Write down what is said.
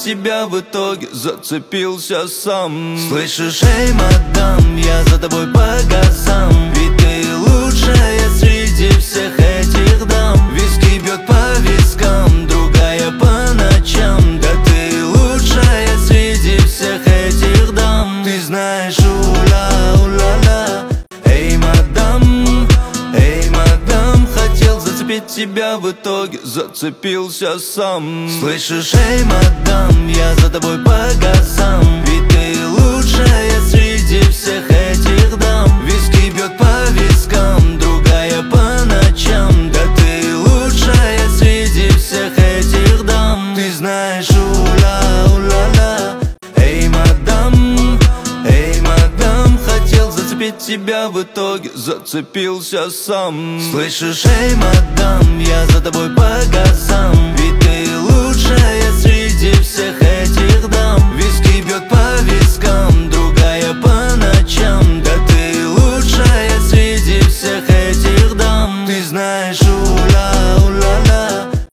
тебя в итоге зацепился сам. Слышишь, эй, мадам, я за тобой по газам. Ведь ты лучшая среди всех этих дам. Виски бьет по вискам, другая по ночам. Да ты лучшая среди всех этих дам. Ты знаешь, ула-ула-ла. Эй, мадам, хотел зацепить тебя, в итоге зацепился сам. Слышишь, эй, мадам, я за тобой по газам. Ведь ты лучшая среди всех этих дам. Виски бьет по вискам, другая по ночам. Да ты лучшая среди всех этих дам. Ты знаешь, ула-ула-ла. Эй, мадам, хотел зацепить тебя, в итоге зацепился сам. Слышишь, эй, мадам, я за тобой